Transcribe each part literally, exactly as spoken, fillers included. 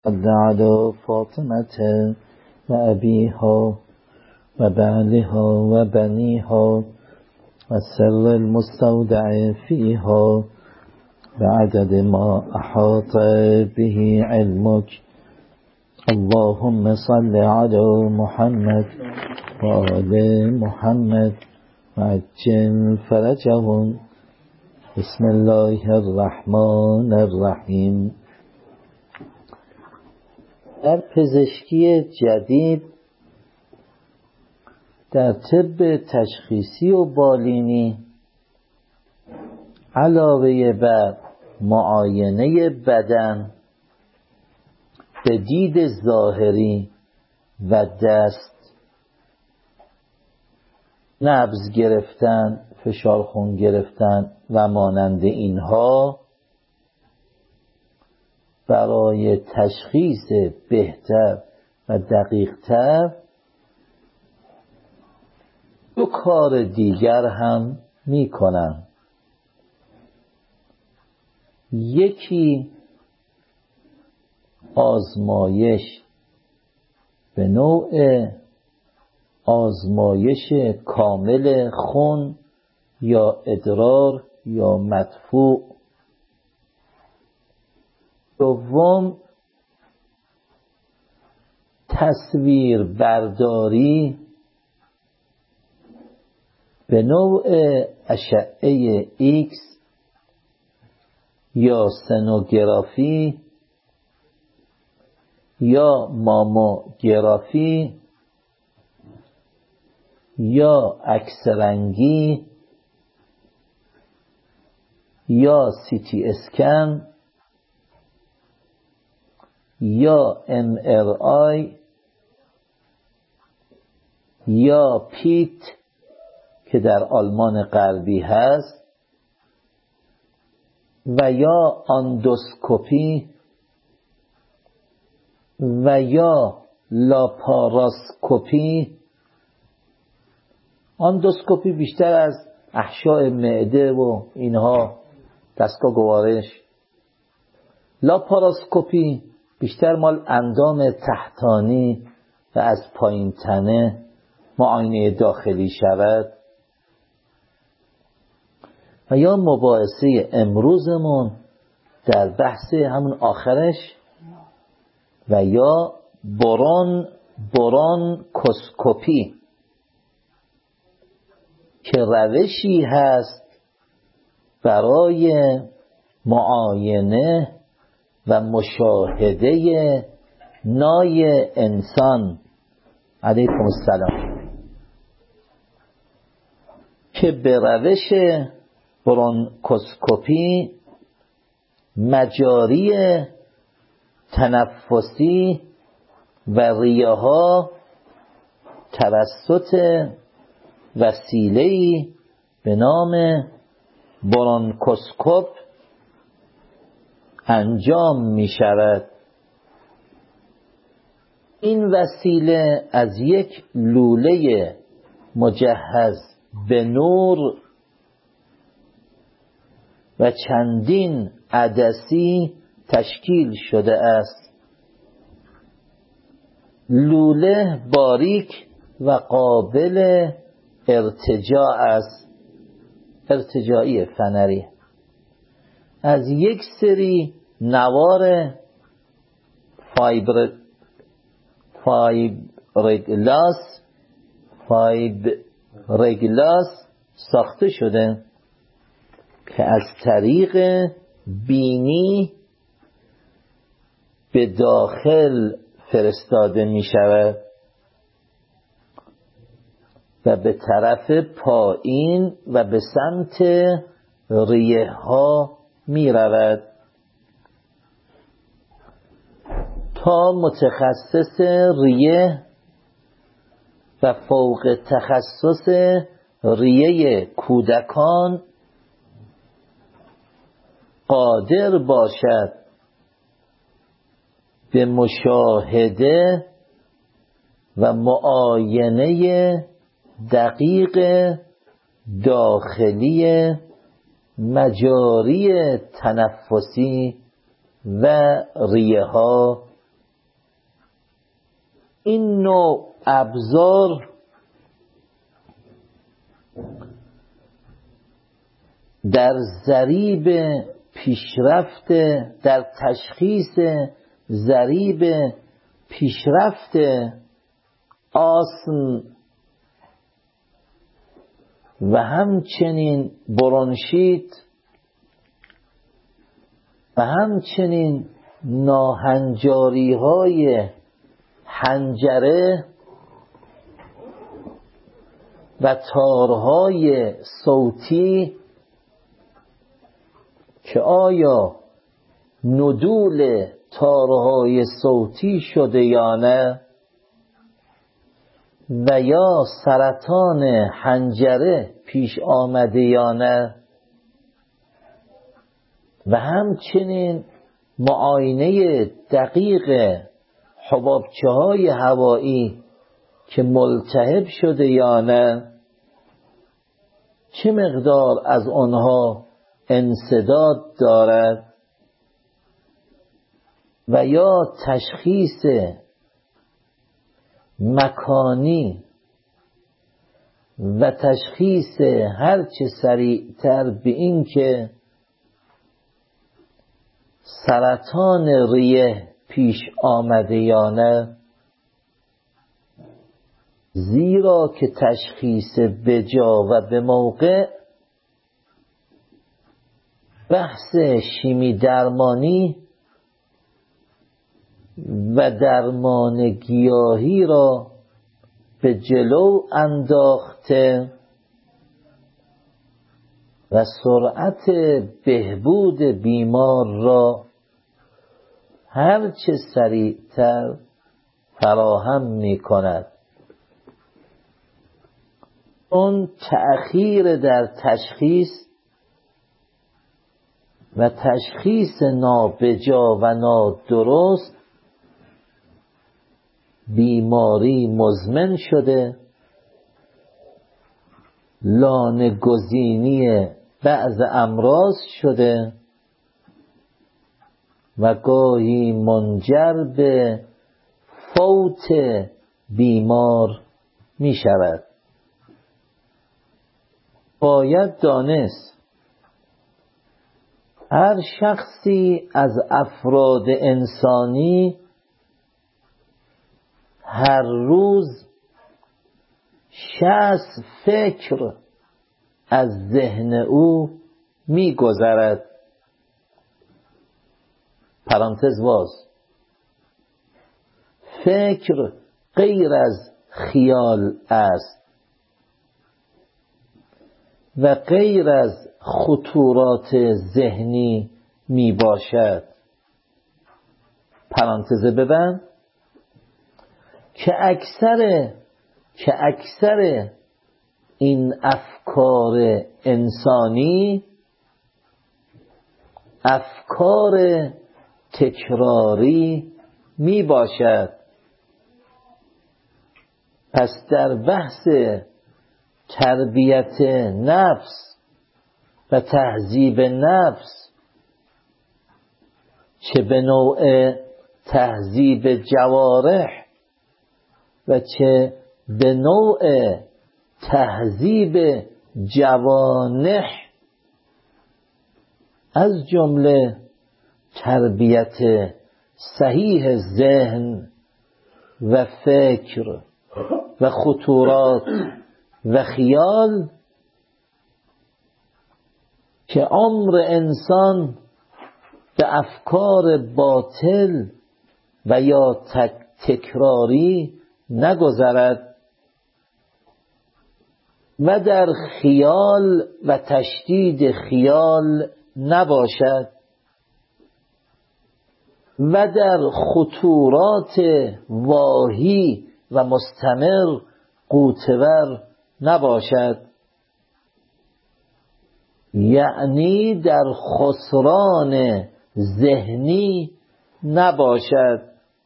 صل على فاطمة وأبيها وبعلها وبنيها والسر المستودع فيها بعدد ما أحاط به علمك. اللهم صل على محمد وآل محمد وعجل فرجهم. بسم الله الرحمن الرحیم. در پزشکی جدید در طب تشخیصی و بالینی علاوه بر معاینه بدن به دید ظاهری و دست، نبض گرفتن، فشار خون گرفتن و مانند اینها، برای تشخیص بهتر و دقیقتر دو کار دیگر هم می کنن. یکی آزمایش به نوع آزمایش کامل خون یا ادرار یا مدفوع. دوم تصویر برداری به نوع اشعه ایکس یا سنوگرافی یا ماموگرافی یا عکس رنگی یا سی تی اسکن یا ام ار آی یا پیت که در آلمان غربی هست و یا اندوسکوپی و یا لاپاراسکوپی. اندوسکوپی بیشتر از احشاء معده و اینها، دستگاه گوارش. لاپاراسکوپی بیشتر مال اندام تحتانی و از پایین تنه معاینه داخلی شود. و یا مباحثه امروزمون در بحث همون آخرش و یا برون برون کوسکوپی که روشی هست برای معاینه و مشاهده نای انسان علیکم السلام، که به روش برونکوسکوپی مجاری تنفسی و ریه ها توسط وسیله‌ای به نام برونکوسکوپ انجام می شود. این وسیله از یک لوله مجهز به نور و چندین عدسی تشکیل شده است. لوله باریک و قابل ارتجاع است، ارتجاعی فنری، از یک سری نوار فایبر فایبرگلاس فایبرگلاس ساخته شده که از طریق بینی به داخل فرستاده می شود و به طرف پایین و به سمت ریه ها می رود تا متخصص ریه و فوق تخصص ریه کودکان قادر باشد به مشاهده و معاینه دقیق داخلی مجاری تنفسی و ریه ها این نوع ابزار در ضریب پیشرفت، در تشخیص ضریب پیشرفت آسم و همچنین برونشیت و همچنین ناهنجاری های حنجره و تارهای صوتی که آیا ندول تارهای صوتی شده یا نه و یا سرطان حنجره پیش آمده یا نه و همچنین معاینه دقیق حبابچه های هوایی که ملتهب شده یا نه، چه مقدار از آنها انسداد دارد و یا تشخیص مکانی و تشخیص هرچه سریعتر به این که سرطان ریه پیش آمده یا نه، زیرا که تشخیص بجا و به موقع بحث شیمی درمانی و درمان گیاهی را به جلو انداخته و سرعت بهبود بیمار را هرچه سریعتر فراهم می کند. اون تأخیر در تشخیص و تشخیص نابجا و نادرست بیماری مزمن شده، لانه گزینی بعض امراض شده و گاهی منجر به فوت بیمار می شود. باید دانست هر شخصی از افراد انسانی هر روز شصت فکر از ذهن او می گذرد. پرانتز باز، فکر غیر از خیال است و غیر از خطورات ذهنی می باشد. پرانتز ببند که اکثر که اکثر این افکار انسانی افکار تکراری می باشد. پس در بحث تربیت نفس و تهذیب نفس، چه به نوع تهذیب جوارح و چه به نوع تهذیب جوانح، از جمله تربیت صحیح ذهن و فکر و خطورات و خیال، که عمر انسان به افکار باطل و یا تکراری نگذرد و در خیال و تشدید خیال نباشد و در خطورات واهی و مستمر غوطه‌ور نباشد، یعنی در خسران ذهنی نباشد.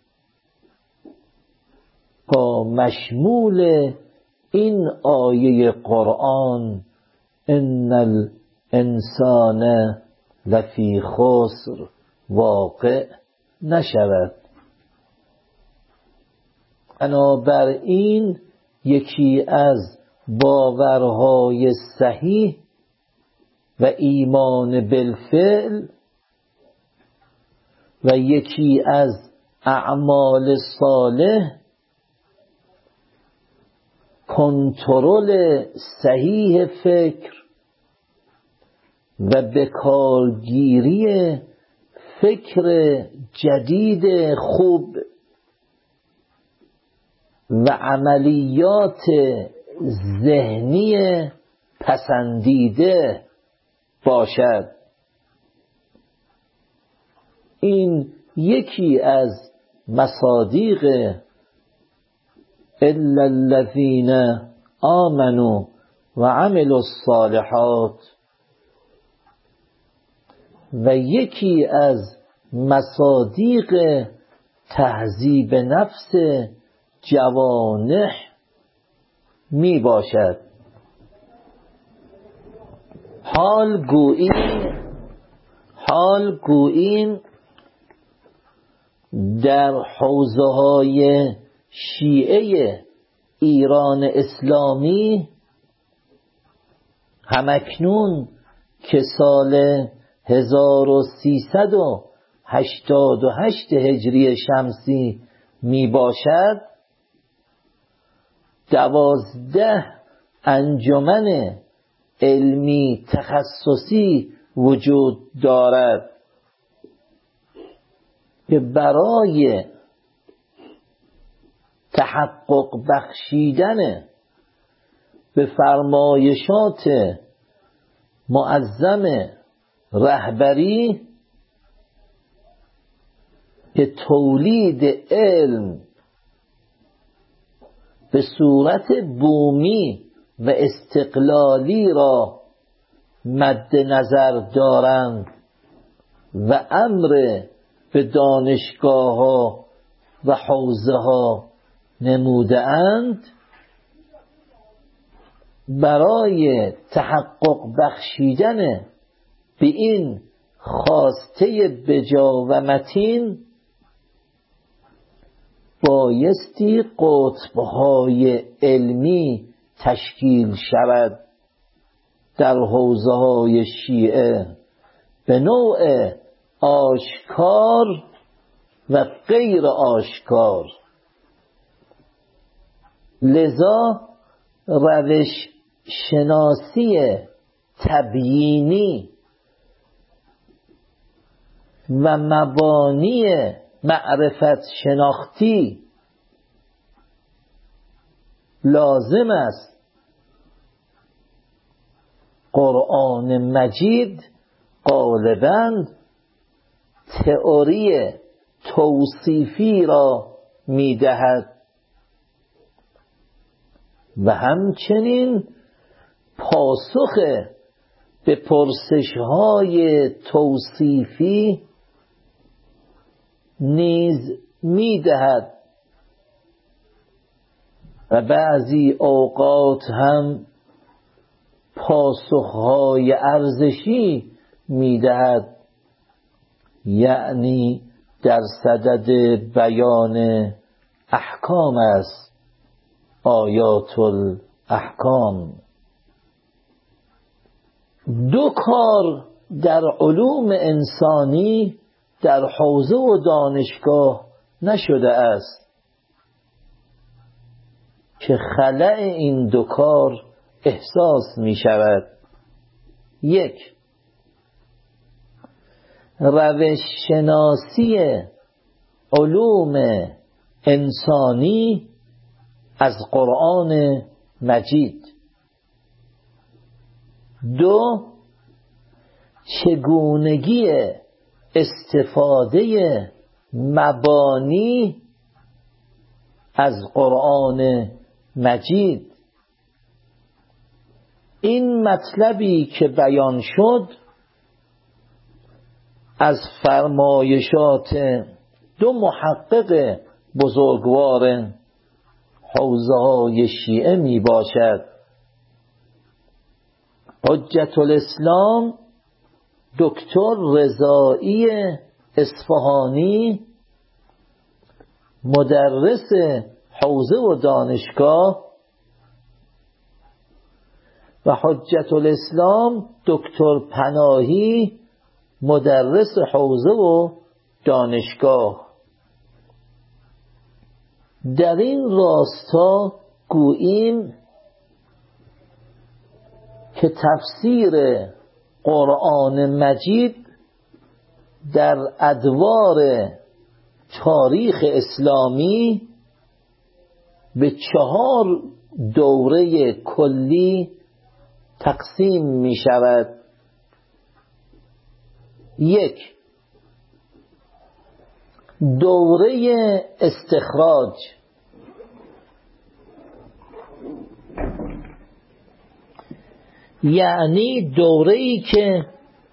با مشمول این آیه قرآن ان الانسان لفی خسر واقع نشود. بنابراین یکی از باورهای صحیح و ایمان بالفعل و یکی از اعمال صالح کنترل صحیح فکر و بکارگیری فکر جدید خوب و عملیات ذهنی پسندیده باشد. این یکی از مصادیق الا الذین آمنوا و عملوا الصالحات و یکی از مصادیق تهذیب نفس جوانح می باشد. حال گوییم حال گوییم در حوزه های شیعه ایران اسلامی همکنون که سال هزار و سیصد و هشتاد و هشت هجری شمسی می باشد، دوازده انجمن علمی تخصصی وجود دارد که برای تحقق بخشیدن به فرمایشات معظم رهبری که تولید علم به صورت بومی و استقلالی را مد نظر دارند و امر به دانشگاه ها و حوزه ها نموده اند، برای تحقق بخشیدن به این خواسته بجا و متین بایستی قطب‌های علمی تشکیل شود در حوزه‌های شیعه به نوع آشکار و غیر آشکار. لذا روش شناسی تبیینی و مبانی معرفت شناختی لازم است قرآن مجید غالباً تئوری توصیفی را می‌دهد و همچنین پاسخ به پرسش‌های توصیفی نیز می‌دهد و بعضی اوقات هم پاسخ‌های ارزشی می‌دهد، یعنی در صدد بیان احکام است، آیات الاحکام. دو کار در علوم انسانی در حوزه و دانشگاه نشده است که خلأ این دو کار احساس می شود. یک، روش شناسی علوم انسانی از قرآن مجید. دو، چگونگی استفاده مبانی از قرآن مجید. این مطلبی که بیان شد از فرمایشات دو محقق بزرگوار حوزه های شیعه می باشد، حجت الاسلام دکتر رضایی اصفهانی مدرس حوزه و دانشگاه و حجت الاسلام دکتر پناهی مدرس حوزه و دانشگاه. در این راستا گوییم که تفسیر قرآن مجید در ادوار تاریخ اسلامی به چهار دوره کلی تقسیم می شود. یک، دوره استخراج، یعنی دوره‌ای که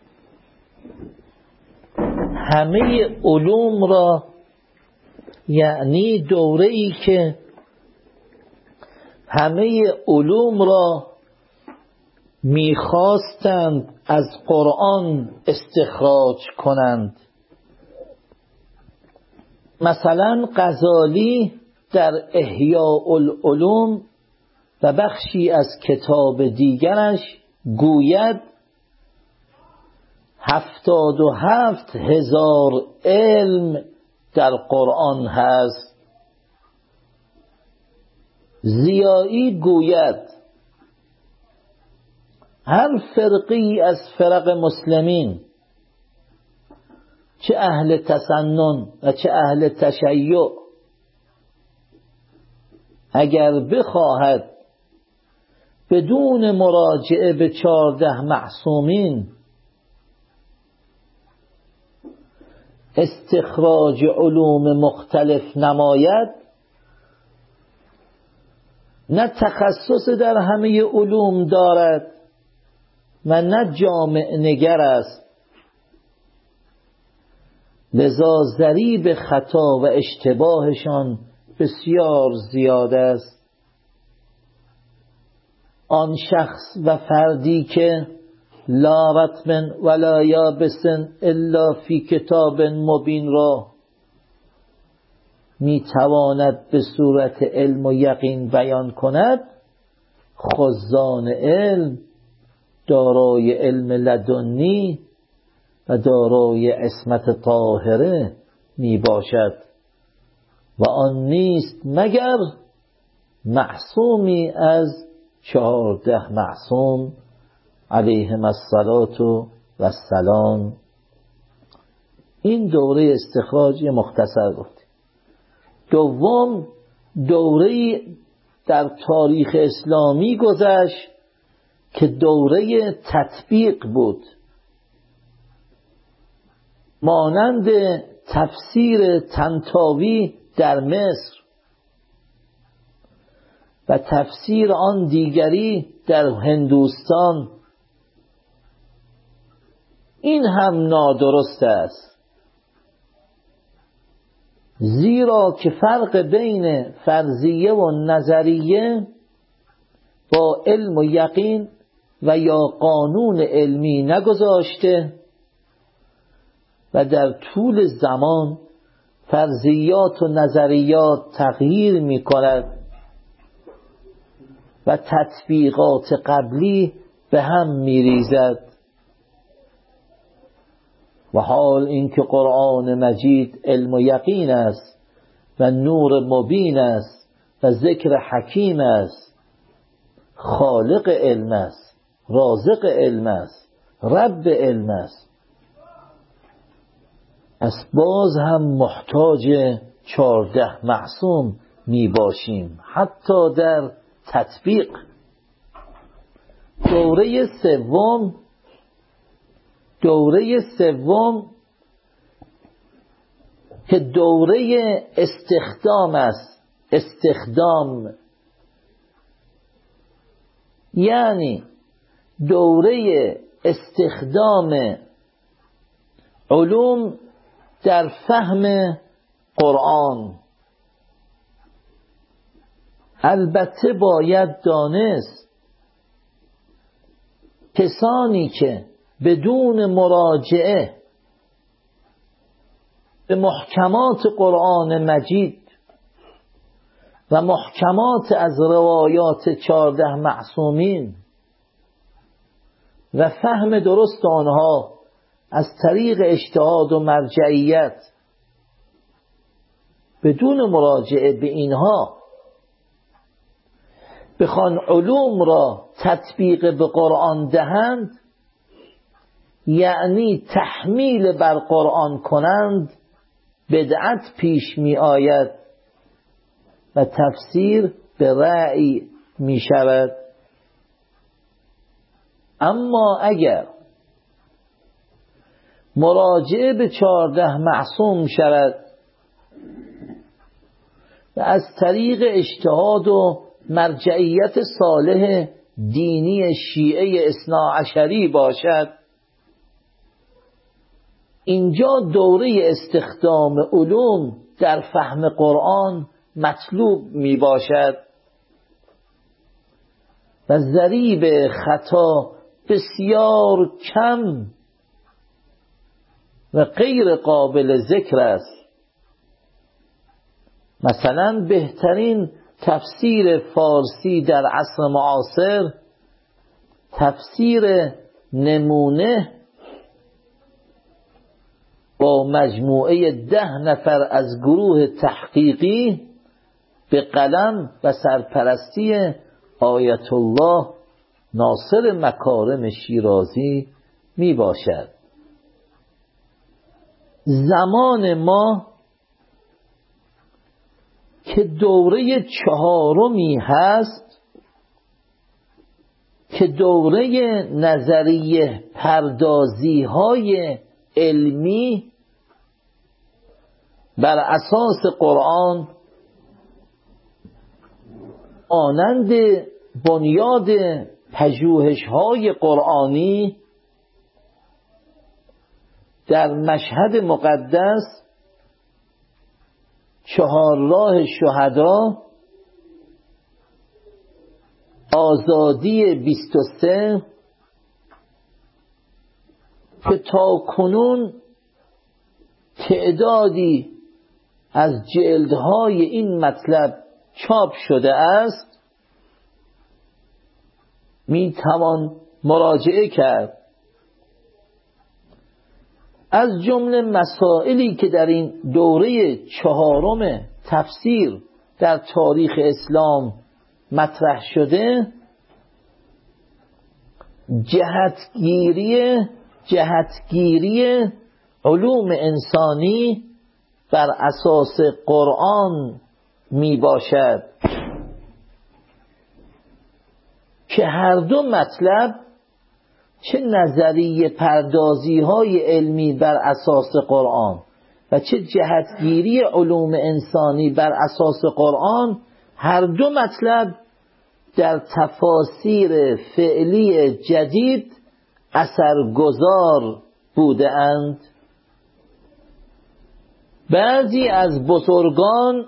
همه علوم را یعنی دوره‌ای که همه علوم را می‌خواستند از قرآن استخراج کنند. مثلا غزالی در احیاء العلوم و بخشی از کتاب دیگرش گوید هفتاد و هفت هزار علم در قرآن هست. ضیایی گوید هر فرقی از فرق مسلمین، چه اهل تسنن و چه اهل تشیع، اگر بخواهد بدون مراجعه به چهارده معصومین استخراج علوم مختلف نماید، نه تخصص در همه علوم دارد و نه جامع نگر است، لذا ضریب خطا و اشتباهشان بسیار زیاد است. آن شخص و فردی که لا رطب ولا یابس الا فی کتاب مبین را می تواند به صورت علم و یقین بیان کند، خزان علم، دارای علم لدنی و دارای عصمت طاهره می باشد و آن نیست مگر معصومی از چهارده معصوم علیهم الصلاة و السلام. این دوره استخراج مختصر گفت. دوم، دوره در تاریخ اسلامی گذشت که دوره تطبیق بود، مانند تفسیر طنطاوی در مصر و تفسیر آن دیگری در هندوستان. این هم نادرست است، زیرا که فرق بین فرضیه و نظریه با علم و یقین و یا قانون علمی نگذاشته و در طول زمان فرضیات و نظریات تغییر می کند و تطبیقات قبلی به هم می ریزد. و حال اینکه قرآن مجید علم و یقین است و نور مبین است و ذکر حکیم است، خالق علم است، رازق علم است، رب علم است، پس باز هم محتاج چهارده معصوم می باشیم حتی در تطبیق. دوره سوم دوره سوم که دوره استخدام است. استخدام یعنی دوره استخدام علوم در فهم قرآن. البته باید دانست کسانی که بدون مراجعه به محکمات قرآن مجید و محکمات از روایات چهارده معصومین و فهم درست آنها از طریق اجتهاد و مرجعیت بدون مراجعه به اینها بخوان علوم را تطبیق به قرآن دهند، یعنی تحمیل بر قرآن کنند، بدعت پیش می آید و تفسیر به رأی می شود. اما اگر مراجعه به چهارده معصوم شود و از طریق اجتهاد و مرجعیت صالح دینی شیعه اثنا عشری باشد، اینجا دوره استخدام علوم در فهم قرآن مطلوب می باشد و ضریب خطا بسیار کم و غیر قابل ذکر است. مثلا بهترین تفسیر فارسی در عصر معاصر تفسیر نمونه با مجموعه ده نفر از گروه تحقیقی به قلم و سرپرستی آیت الله ناصر مکارم شیرازی می باشد. زمان ما که دوره چهارمی هست که دوره نظریه پردازی های علمی بر اساس قرآن مانند بنیاد پژوهش های قرآنی در مشهد مقدس، چهارراه شهدا، آزادی بیست و سه که تا کنون تعدادی از جلدهای این مطلب چاپ شده است، می توان مراجعه کرد. از جمله مسائلی که در این دوره چهارم تفسیر در تاریخ اسلام مطرح شده، جهتگیری جهتگیری علوم انسانی بر اساس قرآن می باشد که هر دو مطلب، چه نظریه پردازی های علمی بر اساس قرآن و چه جهتگیری علوم انسانی بر اساس قرآن، هر دو مطلب در تفاسیر فعلی جدید اثرگذار بوده اند. بعضی از بزرگان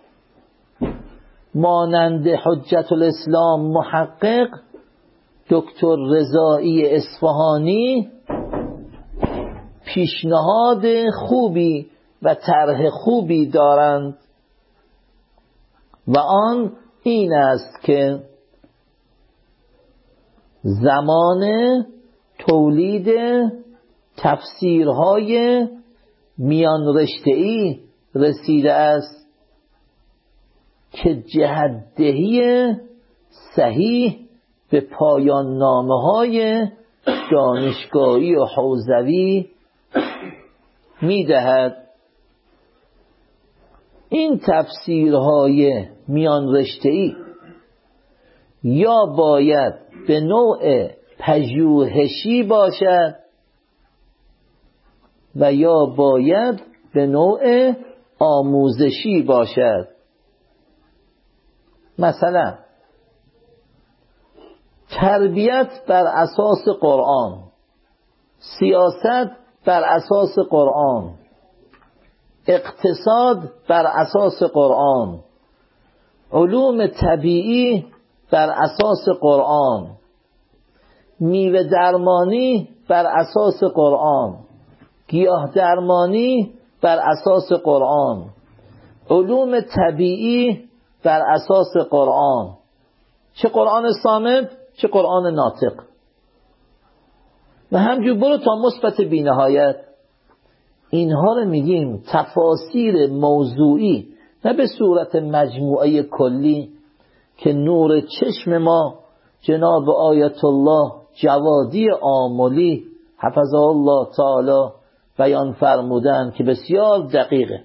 مانند حجت الاسلام محقق دکتر رضایی اصفهانی پیشنهاد خوبی و طرح خوبی دارند و آن این است که زمان تولید تفسیرهای میان رشته‌ای رسیده است که جهت‌دهی صحیح به پایان نامه‌های دانشگاهی و حوزوی می‌دهد. این تفسیرهای میان رشته‌ای یا باید به نوع پژوهشی باشد و یا باید به نوع آموزشی باشد. مثلا تربیت بر اساس قرآن، سیاست بر اساس قرآن، اقتصاد بر اساس قرآن، علوم طبیعی بر اساس قرآن، میوه درمانی بر اساس قرآن، گیاه درمانی بر اساس قرآن، علوم طبیعی بر اساس قرآن، چه قرآن صامت چه قرآن ناطق، و همجور برو تا مثبت بی‌نهایت. اینها رو میگیم تفاسیر موضوعی، نه به صورت مجموعه کلی که نور چشم ما جناب آیت الله جوادی آملی حفظه الله تعالی بیان فرمودن که بسیار دقیقه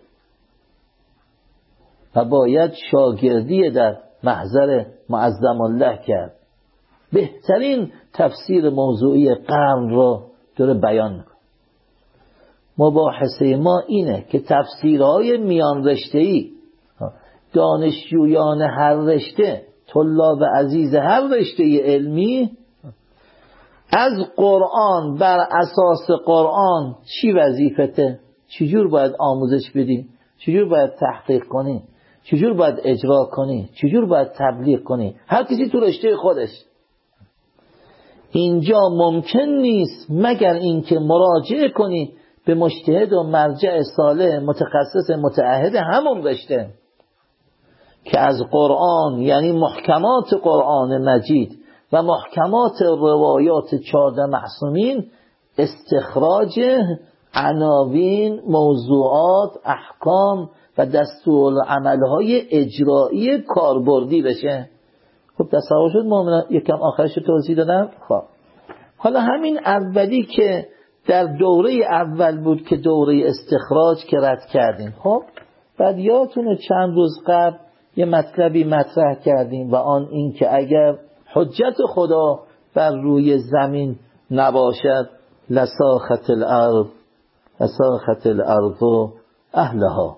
و باید شاگردی در محضر معظم الله کرد. بهترین تفسیر موضوعی قرن رو داره بیان میکنه. مباحثه ما اینه که تفسیرهای میان رشته‌ای، دانشجویان هر رشته، طلاب عزیز هر رشته علمی، از قرآن بر اساس قرآن چی وظیفته، چجور باید آموزش بدی، چجور باید تحقیق کنی، چجور باید اجرا کنی، چجور باید تبلیغ کنی، هر کسی تو رشته خودش. اینجا ممکن نیست مگر اینکه مراجعه کنی به مجتهد و مرجع صالح متخصص متعهد همون رشته که از قرآن، یعنی محکمات قرآن مجید و محکمات روایات چهارده معصومین، استخراج عناوین، موضوعات، احکام و دستورالعملهای اجرایی کاربردی بشه. خب تصور شد مومنان؟ یکم آخرش رو توضیح دادم. خب حالا همین اولی که در دوره اول بود که دوره استخراج که رد کردیم، خب بعد یادتونه چند روز قبل یه مطلبی مطرح کردیم و آن این که اگر حجت خدا بر روی زمین نباشد لساخت الارض لساخت الارض اهلها.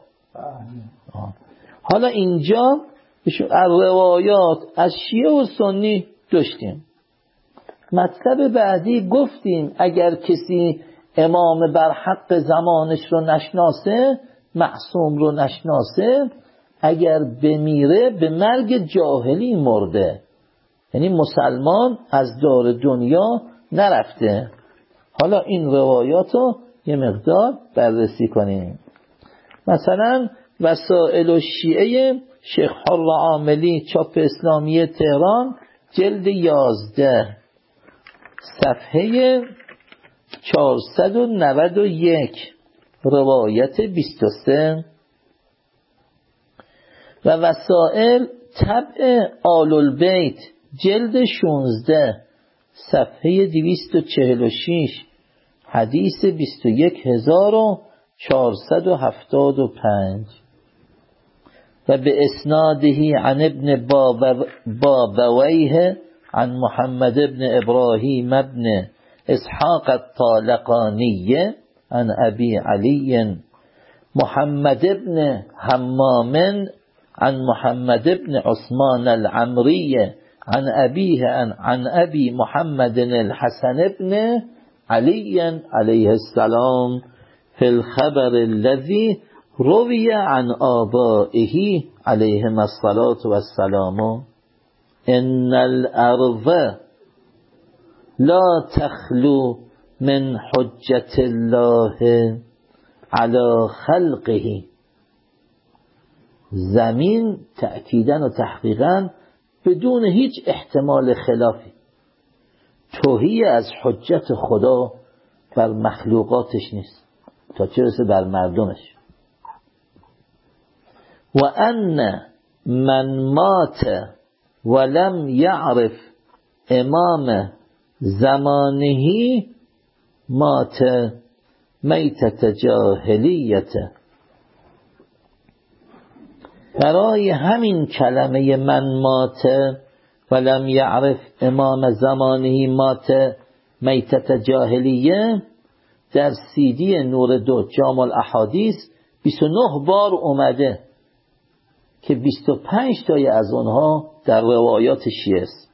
حالا اینجا روایات از شیعه و سنی داشتیم. مطلب بعدی گفتیم اگر کسی امام بر حق زمانش رو نشناسه، معصوم رو نشناسه، اگر بمیره به مرگ جاهلی مرده، یعنی مسلمان از دار دنیا نرفته. حالا این روایات رو یه مقدار بررسی کنیم. مثلا وسائل الشیعه شیخ حر عاملی، چاپ اسلامی تهران، جلد یازده، صفحه چهارصد و نود و یک، روایت بیست و سه. و وسائل طبع آل البیت، جلد شانزده، صفحه دویست و چهل و شش، حدیث بیست و یک هزار و چهارصد و هفتاد و پنج. و به اسناده عن ابن بابویه عن محمد ابن ابراهیم ابن اسحاق الطالقانی عن ابی علی محمد ابن حمام عن محمد ابن عثمان العمری عن ابيه عن, عن ابي محمد الحسن ابن علي عليه السلام في الخبر الذي روي عن آبائه عليهم الصلاة والسلام ان الارض لا تخلو من حجة الله على خلقه. زمین تأکیداً و تحقیقاً بدون هیچ احتمال خلافی توهی از حجت خدا بر مخلوقاتش نیست تا چه رسه بر مردمش. و ان من مات ولم یعرف امام زمانه مات میتت جاهلیت. برای همین کلمه من مات ولم یعرف امام زمانه مات میتت جاهلیه در سیدی نور دو جامع الاحادیث بیست و نه بار اومده که بیست و پنج تای از اونها در روایات شیعه است.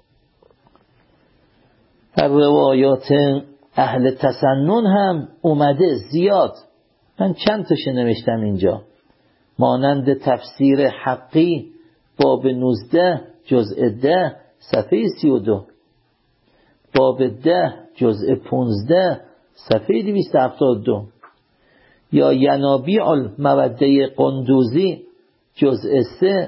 در روایات اهل تسنن هم اومده زیاد. من چند تاشو نوشتم اینجا، مانند تفسیر حقی باب نوزده جزء ده صفحه سی و دو، باب ده جزء پونزده صفحه دویست و هفتاد و دو، یا ینابیع الموده قندوزی جزء سه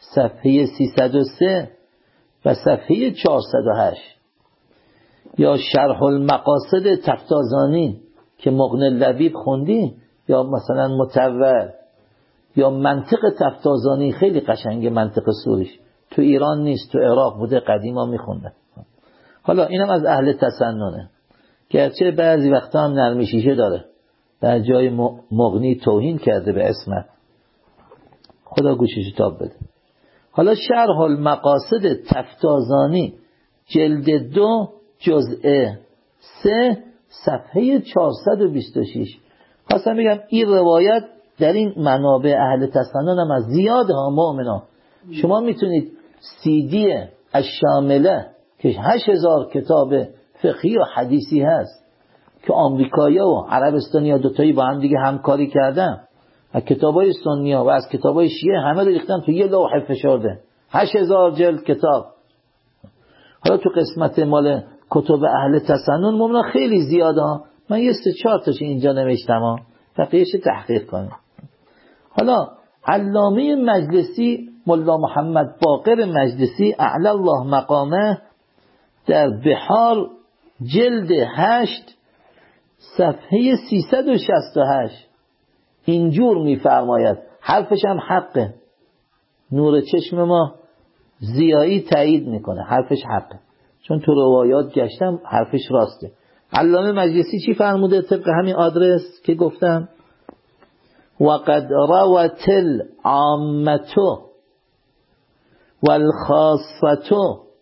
صفحه سیصد و سه و صفحه چهارصد و هشت. یا شرح المقاصد تفتازانی که مغنی لبیب خوندی، یا مثلا متول، یا منطق تفتازانی خیلی قشنگه، منطق سوریش تو ایران نیست، تو عراق بوده، قدیما میخوندن. حالا اینم از اهل تسننه، گرچه بعضی وقتا هم نرمی شیشه داره، در جای مغنی توهین کرده به اسمت، خدا گوشش تاب بده. حالا شرح المقاصد تفتازانی جلد دو جزء سه صفحه چهارصد و بیست و شش. خواستم بگم این روایت در این منابع اهل تسنن هم از زیاد ها مؤمنا. شما میتونید سی دی الشامله که هشت هزار کتاب فقهی و حدیثی هست که آمریکایی‌ها و عربستانی‌ها دوتایی با هم دیگه همکاری کردن، از کتابای سنی‌ها و از کتابای شیعه همه رو ریختن تو یه لوح فشرده، هشت هزار جلد کتاب. حالا تو قسمت مال کتب اهل تسنن مؤمنا خیلی زیاده ها، من یه سه چهار تاش اینجا نوشتم ها، بقیه‌اش تحقیق کنید. حالا علامه مجلسی مولا محمد باقر مجلسی اعلی الله مقامه در بحار جلد هشت صفحه سیصد و شصت و هشت اینجور میفرماید، حرفش هم حقه، نور چشم ما زیایی تایید میکنه، حرفش حقه، چون تو روایات گشتم حرفش راسته. علامه مجلسی چی فرموده طبق همین آدرس که گفتم؟ وقد روت العامة والخاصة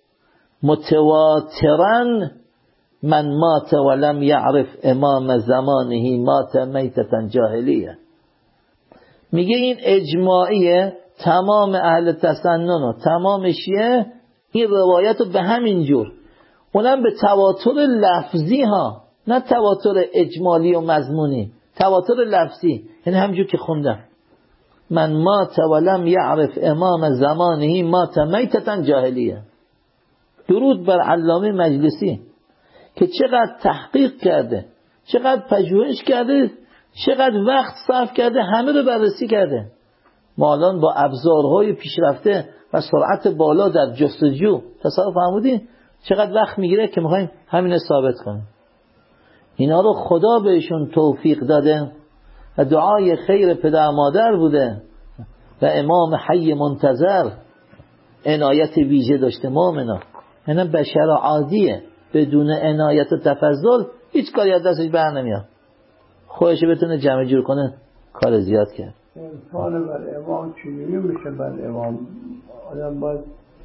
متواترا من مات ولم يعرف امام زمانه مات میتة جاهلیه. میگه این اجماعیه، تمام اهل تسنن و تمام شیعه این روایت رو به همین جور، اونم به تواتر لفظی ها، نه تواتر اجمالی و مضمونی، تواتر لفظی، یعنی همجور که خوندم من مات ولم یعرف امام زمانه مات میتة جاهلیه. درود بر علامه مجلسی که چقدر تحقیق کرده، چقدر پژوهش کرده، چقدر وقت صرف کرده، همه رو بررسی کرده. ما الان با ابزارهای پیشرفته و سرعت بالا در جستجو تصور فرمودین چقدر وقت میگیره که میخوایم همین ثابت کنیم. اینا رو خدا بهشون توفیق داده و دعای خیر پدر مادر بوده و امام حی منتظر عنایت ویژه داشته. مؤمنا اینا بشر عادیه، بدون عنایت و تفضل هیچ کاری از دستش بر نمیاد. خودش بتونه جمع جور کنه کار زیاد کرد. انسان بر امام چجوری میشه؟ بر امام آدم باید،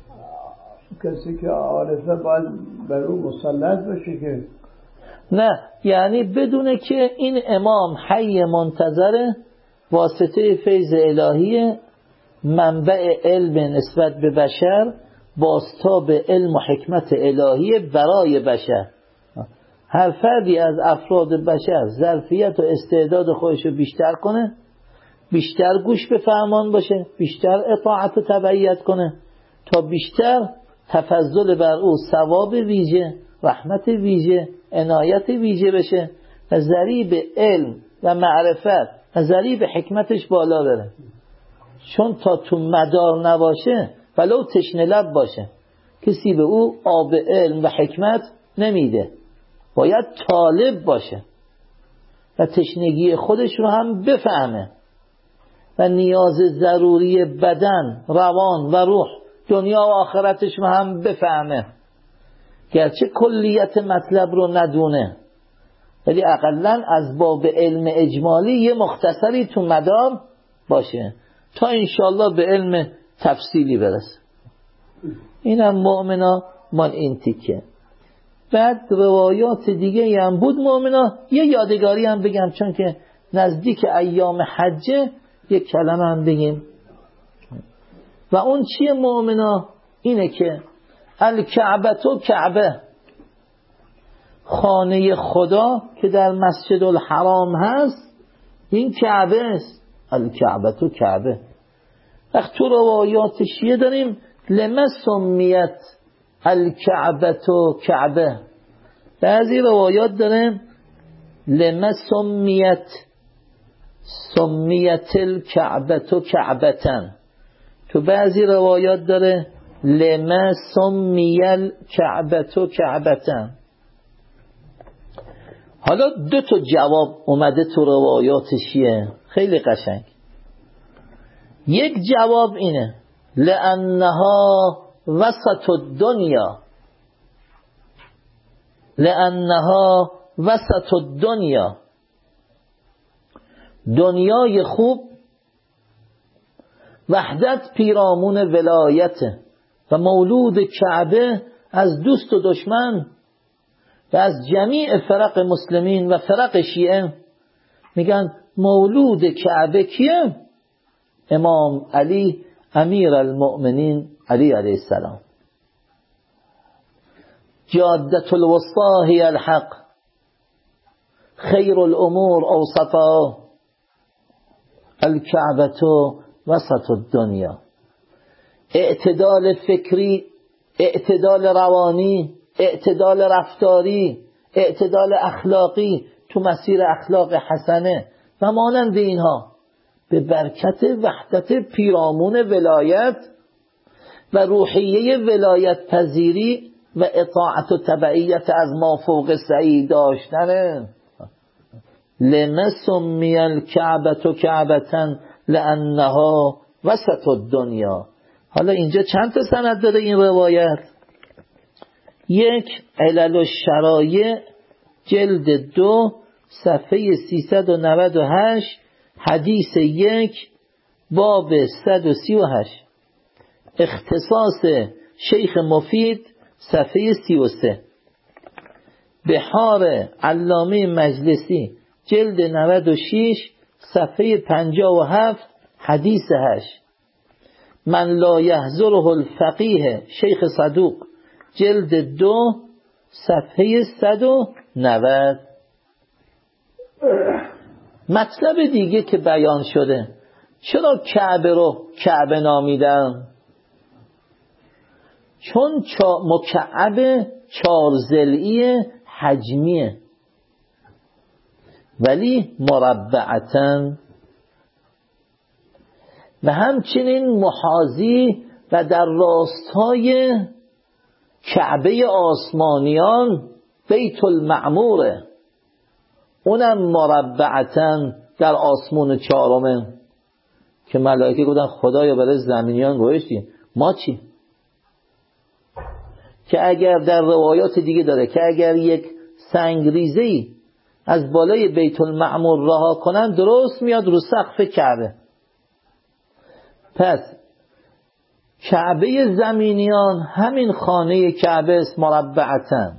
کسی که عارفه باید بر او مسلط بشه که نه، یعنی بدونه که این امام حی منتظر، واسطه فیض الهی، منبع علم نسبت به بشر، بازتاب علم و حکمت الهی برای بشر. هر فردی از افراد بشر ظرفیت و استعداد خودش رو بیشتر کنه، بیشتر گوش به فرمان باشه، بیشتر اطاعت و تبعیت کنه تا بیشتر تفضل بر او ثواب ویژه، رحمت ویژه، عنایت ویژه بشه و ذریب علم و معرفت و ذریب حکمتش بالا بره. چون تا تو مدار نباشه ولو تشنه لب باشه کسی به او آب علم و حکمت نمیده، باید طالب باشه و تشنگی خودش رو هم بفهمه و نیاز ضروری بدن، روان و روح، دنیا و آخرتش رو هم بفهمه، گرچه کلیت مطلب رو ندونه ولی اقلن از باب علم اجمالی یه مختصری تو مدار باشه تا انشالله به علم تفصیلی برسه. اینم مؤمنا مال این تیکه. بعد روایات دیگه هم بود مؤمنا. یه یادگاری هم بگم چون که نزدیک ایام حجه یک کلمه هم بگیم و اون چیه مؤمنا؟ اینه که الکعبه تو کعبه، خانه خدا که در مسجد الحرام هست این کعبه است. الکعبه تو کعبه. وقت تو روایات شیعه داریم لما سمیت الکعبه تو کعبه، بعضی روایات داریم لما سمیت سمیت الکعبه تو کعبتن، تو بعضی روایات داره لما سمیل کعبتو کعبتن. حالا دو تا جواب اومده تو روایات شیعه خیلی قشنگ. یک جواب اینه لأنها وسط الدنیا، لأنها وسط الدنیا، دنیای خوب وحدت پیرامون ولایت و مولود کعبه از دوست و دشمن و از جمیع فرق مسلمین و فرق شیعه. میگن مولود کعبه کیه؟ امام علی امیر المؤمنین علی علیه السلام. جادة الوسطى هي الحق، خیر الامور اوسطا، الکعبة وسط الدنیا. اعتدال فکری، اعتدال روانی، اعتدال رفتاری، اعتدال اخلاقی تو مسیر اخلاق حسنه و مانند اینها به برکت وحدت پیرامون ولایت و روحیه ولایت پذیری و اطاعت و تبعیت از ما فوق سعی داشتنه. لما سمی الکعبة کعبةً لأنها وسط الدنیا. حالا اینجا چند تا سند داره این روایت؟ یک، علل الشرایع جلد دو صفحه سیصد و نود و هشت حدیث یک باب صد و سی و هشت، اختصاص شیخ مفید صفحه سی و سه، بحار علامه مجلسی جلد نود و شش صفحه پنجاه و هفت حدیث هشت، من لا یحضره الفقیه شیخ صدوق جلد دو صفحه صد و نود. مطلب دیگه که بیان شده، چرا کعبه رو کعبه نامیدن؟ چون مکعب چار ضلعی حجمیه ولی مربعتن و همچنین محاذی و در راستای کعبه آسمانیان بیت المعموره، اونم مربعتن در آسمون چهارمه که ملائکه گفتن خدایا برای زمینیان گوشتی ما چی؟ که اگر در روایات دیگه داره که اگر یک سنگریزه‌ای از بالای بیت المعمور رها کنن درست میاد رو سقف کعبه. پس کعبه زمینیان همین خانه کعبه است مربعتن،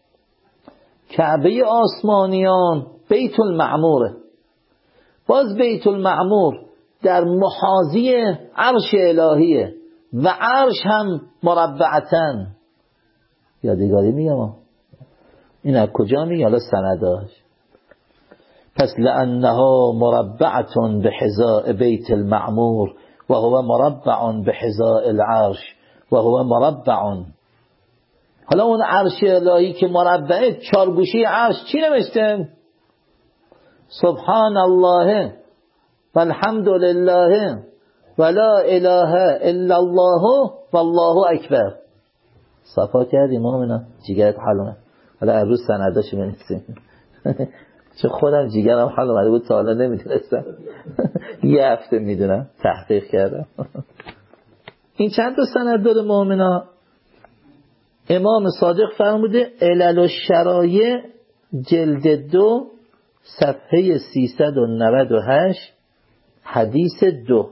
کعبه آسمانیان بیت المعموره. باز بیت المعمور در محاذی عرش الهیه و عرش هم مربعتن. یادگاری میگم این از کجا میگه؟ حالا سنداش. پس لأنها مربعتن بحذاء بیت المعمور و هو مربع بحذاء العرش و هو مربع. حالا اون عرش الهی که مربعه چارگوشی عرش چی نوشته؟ سبحان الله والحمد لله ولا اله الا الله والله اکبر. صفا کردیم مؤمنا جیگرت حلومه. حالا عروض سنداشو بنویسیم چون خودم جیگرم حال اومده بود تا حالا نمیدونستم یه هفته میدونم تحقیق کردم. این چند تا سند داره مؤمنا. امام صادق فرموده علل الشرایع جلد دو صفحه سیصد و نود و هشت حدیث دو،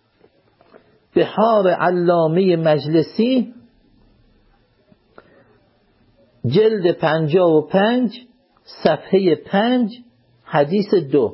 بحار علامه مجلسی جلد پنجاه و پنج صفحه پنج حدیث دو.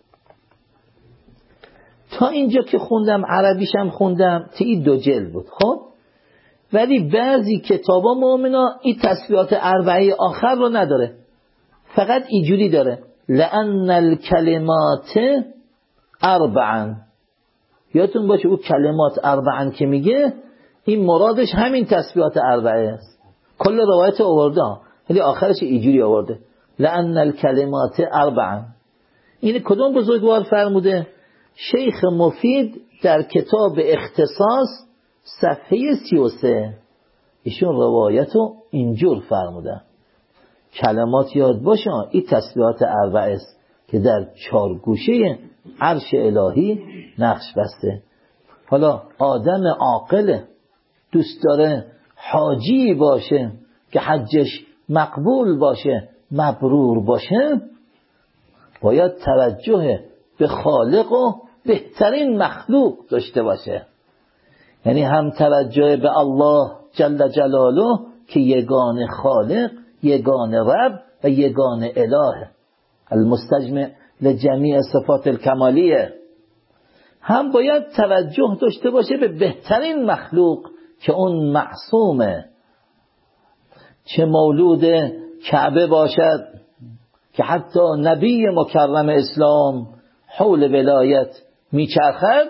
تا اینجا که خوندم عربیشم خوندم تی دو جلد بود. خب ولی بعضی کتابا مؤمنا این تسبیحات اربعه آخر رو نداره، فقط اینجوری داره لأن الکلمات اربعا. یادتون باشه او کلمات اربعا که میگه این مرادش همین تسبیحات اربعه است. کل روایت آورده ولی آخرش اینجوری آورده لأن الکلمات اربعا. این کدوم بزرگوار فرموده؟ شیخ مفید در کتاب اختصاص صفحه سی و سه ایشون روایت رو اینجور فرمودن. کلمات یاد باشه، این تسبیحات اربعه است که در چار گوشه عرش الهی نقش بسته. حالا آدم عاقل دوست داره حاجی باشه که حجش مقبول باشه، مبرور باشه، باید توجه به خالق و بهترین مخلوق داشته باشه. یعنی هم توجه به الله جل جلاله که یگان خالق، یگان رب و یگان اله المستجمع لجمیع صفات الکمالیه، هم باید توجه داشته باشه به بهترین مخلوق که اون معصومه. چه مولود کعبه باشد که حتی نبی مکرم اسلام حول ولایت میچرخد،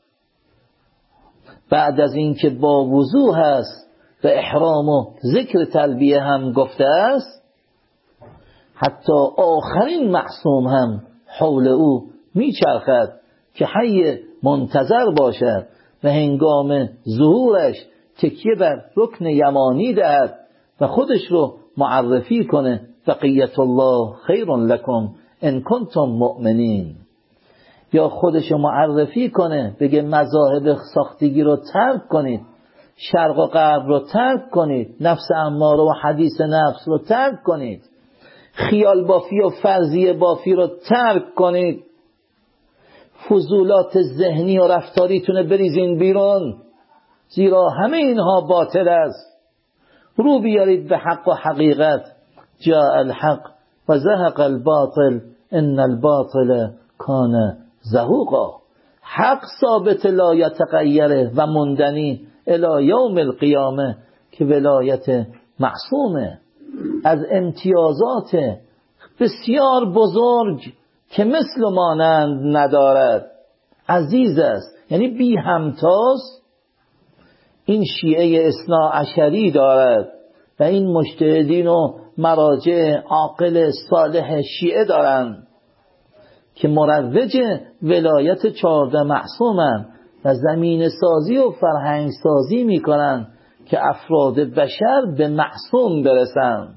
بعد از اینکه با وضوح است و احرام و ذکر تلبیه هم گفته است، حتی آخرین معصوم هم حول او میچرخد که حی منتظر باشد و هنگام ظهورش تکیه بر رکن یمانی دهد و خودش رو معرفی کنه بقیت الله خیر لکم ان کنتم مؤمنین، یا خودش رو معرفی کنه بگه مذاهب ساختگی رو ترک کنید، شرق و غرب رو ترک کنید، نفس اماره و حدیث نفس رو ترک کنید، خیال بافی و فرضیه بافی رو ترک کنید، فضولات ذهنی و رفتاریتونه بریزین بیرون، زیرا همه اینها باطل است. رو بیارید به حق و حقیقت. جاء الحق و زهق الباطل ان الباطل کان زهوقا. حق ثابت لا یتغیره و مندنی الی یوم القیامه که ولایت معصومه، از امتیازات بسیار بزرگ که مثل مانند ندارد، عزیز است، یعنی بی همتاز. این شیعه اثنا عشری دارد و این مجتهدین و مراجع عاقل صالح شیعه دارند که مروج ولایت چهارده معصومن و زمین سازی و فرهنگ سازی میکنن که افراد بشر به معصوم برسن،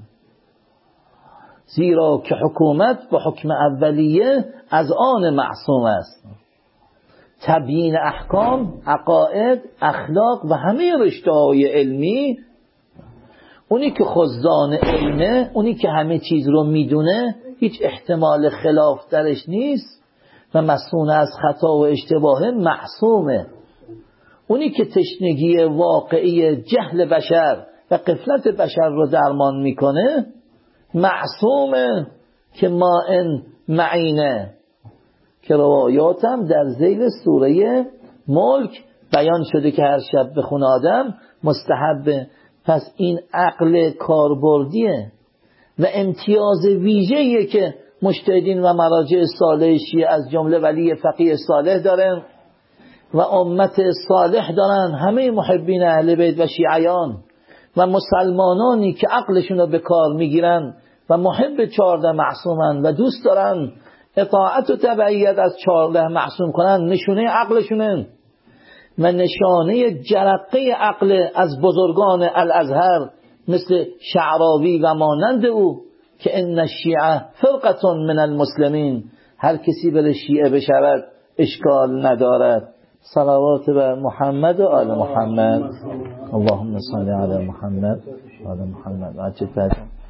زیرا که حکومت به حکم اولیه از آن معصوم است. تبیین احکام، عقاید، اخلاق و همه رشته‌های علمی، اونی که خزان علمه، اونی که همه چیز رو میدونه، هیچ احتمال خلاف درش نیست و مسئول از خطا و اشتباه معصومه. اونی که تشنگی واقعی جهل بشر و غفلت بشر رو درمان میکنه معصومه که مائن معینه، که روایاتم در ذیل سوره ملک بیان شده که هر شب بخونه آدم مستحبه. پس این عقل کاربردیه و امتیاز ویژه‌ایه که مجتهدین و مراجع صالح شیعه از جمله ولی فقیه صالح دارن و امت صالح دارن، همه محبین اهل بیت و شیعیان و مسلمانانی که عقلشون رو به کار میگیرن و محب چهارده معصومن و دوست دارن اطاعت و تبعیت از چهارده معصوم کنن، نشونه عقلشونه و نشانه جرقه عقل از بزرگان الازهر مثل شعراوی و مانند او که ان الشیعه فرقه من المسلمین، هر کسی بر شیعه بشود اشکال ندارد. صلوات بر محمد و آل محمد. اللهم صل علی محمد و آل محمد.